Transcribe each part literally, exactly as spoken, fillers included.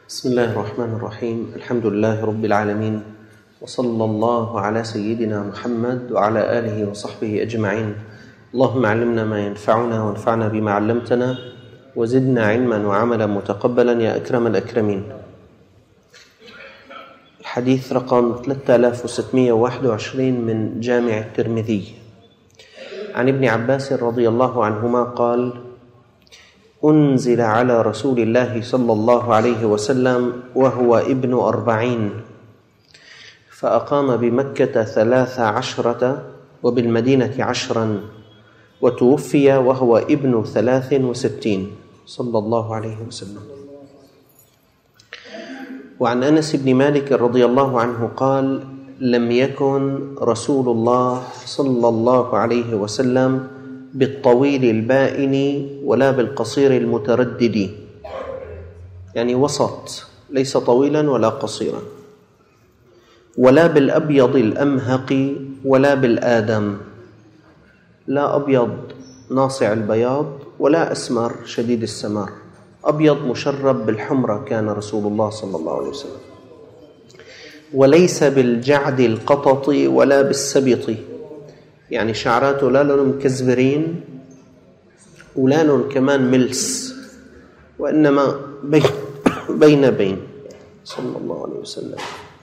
بسم الله الرحمن الرحيم. الحمد لله رب العالمين، وصلى الله على سيدنا محمد وعلى آله وصحبه أجمعين. اللهم علمنا ما ينفعنا وانفعنا بما علمتنا وزدنا علما وعملا متقبلا يا أكرم الأكرمين. الحديث رقم ثلاثة آلاف وستمائة وواحد وعشرين من جامع الترمذي. عن ابن عباس رضي الله عنهما قال: أنزل على رسول الله صلى الله عليه وسلم وهو ابن أربعين، فأقام بمكة ثلاث عشرة وبالمدينة عشرا، وتوفي وهو ابن ثلاث وستين صلى الله عليه وسلم. وعن أنس بن مالك رضي الله عنه قال: لم يكن رسول الله صلى الله عليه وسلم بالطويل البائن ولا بالقصير المتردد، يعني وسط، ليس طويلا ولا قصيرا، ولا بالأبيض الأمهق ولا بالآدم، لا أبيض ناصع البياض ولا أسمر شديد السمار، أبيض مشرب بالحمرة كان رسول الله صلى الله عليه وسلم. وليس بالجعد القطط ولا بالسبط، يعني شعراته لا لون مكزبرين ولا لون كمان ملس، وإنما بين بين بين صلى الله عليه وسلم.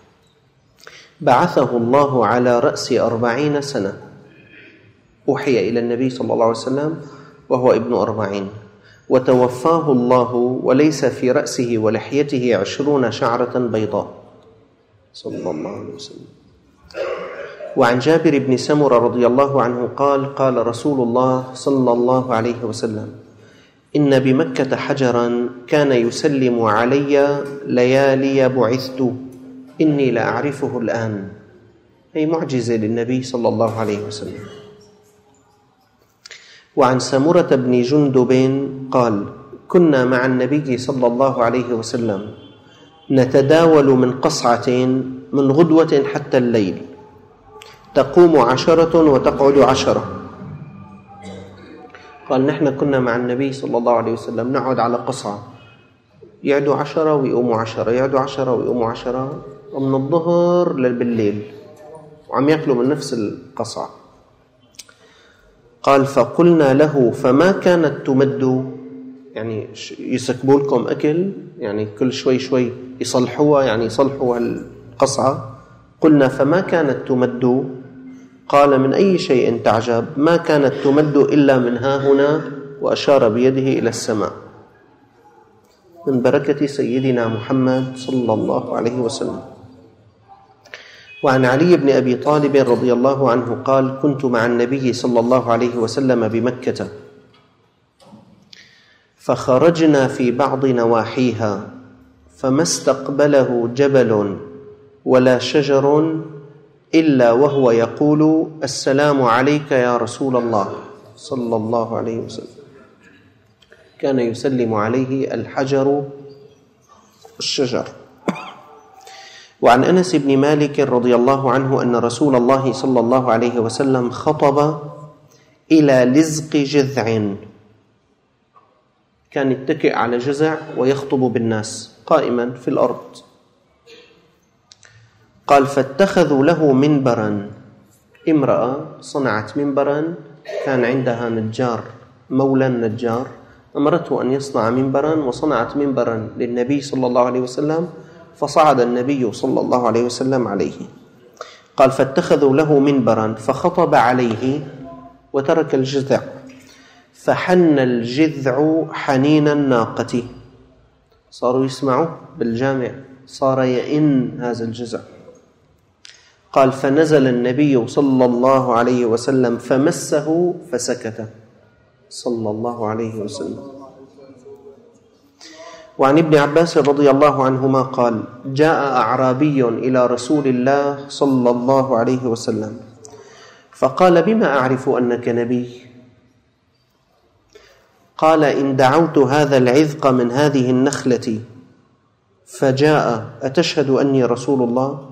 بعثه الله على رأس أربعين سنة، أوحي إلى النبي صلى الله عليه وسلم وهو ابن أربعين، وتوفاه الله وليس في رأسه ولحيته عشرون شعرة بيضاء صلى الله عليه وسلم. وعن جابر بن سمرة رضي الله عنه قال: قال رسول الله صلى الله عليه وسلم: إن بمكة حجرا كان يسلم علي ليالي بعثت، إني لأعرفه الآن. هي معجزة للنبي صلى الله عليه وسلم. وعن سمرة بن جندب قال: كنا مع النبي صلى الله عليه وسلم نتداول من قصعة من غدوة حتى الليل، تقوم عشرة وتقعد عشرة. قال: نحن كنا مع النبي صلى الله عليه وسلم نقعد على قصعة، يعدوا عشرة ويقوموا عشرة، يعدوا عشرة ويقوموا عشرة، ومن الظهر بالليل وعم يأكلوا من نفس القصعة. قال: فقلنا له: فما كانت تمد، يعني يسكبوا لكم أكل، يعني كل شوي شوي يصلحوها، يعني يصلحوا القصعة. قلنا: فما كانت تمد؟ قال: من أي شيء تعجب؟ ما كانت تمد إلا من ها هنا، وأشار بيده إلى السماء. من بركة سيدنا محمد صلى الله عليه وسلم. وعن علي بن أبي طالب رضي الله عنه قال: كنت مع النبي صلى الله عليه وسلم بمكة، فخرجنا في بعض نواحيها، فما استقبله جبل ولا شجر إلا وهو يقول: السلام عليك يا رسول الله صلى الله عليه وسلم. كان يسلم عليه الحجر والشجر. وعن أنس بن مالك رضي الله عنه أن رسول الله صلى الله عليه وسلم خطب إلى لزق جذع، كان يتكئ على جذع ويخطب بالناس قائما في الأرض. قال: فاتخذوا له منبرا، امرأة صنعت منبرا، كان عندها نجار، مولى النجار، أمرته أن يصنع منبرا، وصنعت منبرا للنبي صلى الله عليه وسلم، فصعد النبي صلى الله عليه وسلم عليه. قال: فاتخذوا له منبرا فخطب عليه وترك الجذع، فحن الجذع حنين الناقة، صاروا يسمعوا بالجامع، صار يئن هذا الجذع. قال: فنزل النبي صلى الله عليه وسلم فمسه فسكت صلى الله عليه وسلم. وعن ابن عباس رضي الله عنهما قال: جاء أعرابي إلى رسول الله صلى الله عليه وسلم فقال: بما أعرف أنك نبي؟ قال: إن دعوت هذا العذق من هذه النخلة فجاء أتشهد أني رسول الله؟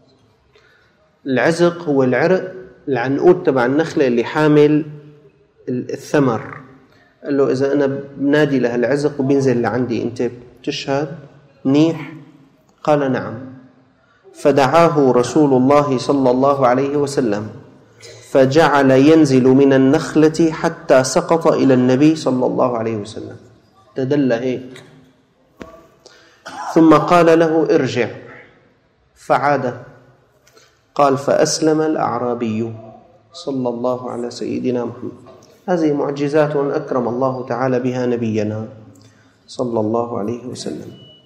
العزق هو العرق، العنقود تبع النخلة اللي حامل الثمر. قال له: إذا أنا بنادي لهالعزق وبينزل لعندي، أنت بتشهد؟ منيح؟ قال نعم. فدعاه رسول الله صلى الله عليه وسلم فجعل ينزل من النخلة حتى سقط إلى النبي صلى الله عليه وسلم، تدل هيك. ثم قال له ارجع، فعاد. قال فأسلم الأعرابي صلى الله على سيدنا محمد. هذه معجزات أكرم الله تعالى بها نبينا صلى الله عليه وسلم.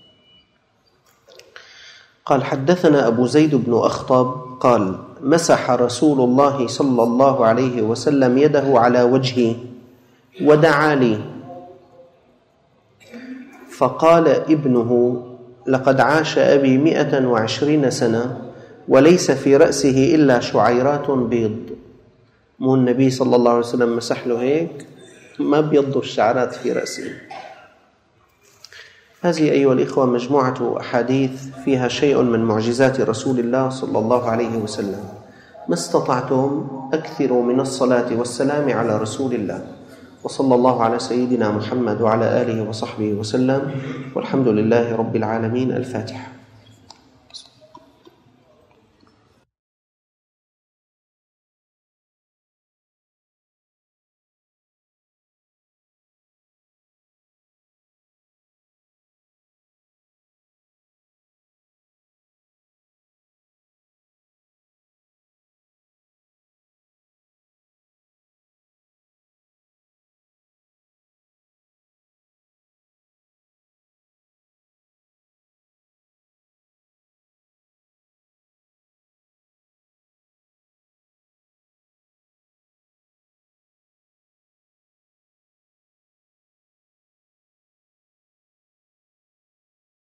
قال حدثنا أبو زيد بن أخطب قال مسح رسول الله صلى الله عليه وسلم يده على وجهي ودعا لي، فقال ابنه لقد عاش أبي مئة وعشرين سنة وليس في رأسه إلا شعيرات بيض. مو النبي صلى الله عليه وسلم مسح له هيك، ما بيضوا الشعرات في رأسه. هذه أيها الإخوة مجموعة أحاديث فيها شيء من معجزات رسول الله صلى الله عليه وسلم. ما استطعتم أكثروا من الصلاة والسلام على رسول الله، وصلى الله على سيدنا محمد وعلى آله وصحبه وسلم، والحمد لله رب العالمين. الفاتحة.